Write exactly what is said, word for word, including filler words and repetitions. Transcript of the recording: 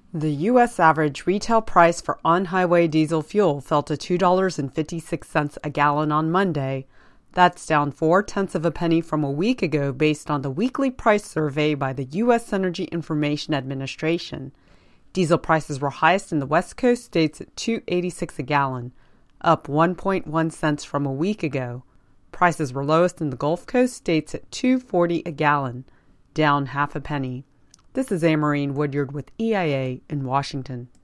The U S average retail price for on-highway diesel fuel fell to two dollars and fifty-six cents a gallon on Monday. That's down four-tenths of a penny from a week ago based on the weekly price survey by the U S Energy Information Administration. Diesel prices were highest in the West Coast states at two dollars and eighty-six cents a gallon, up one point one cents from a week ago. Prices were lowest in the Gulf Coast states at two dollars and forty cents a gallon, down half a penny. This is Amarine Woodyard with E I A in Washington.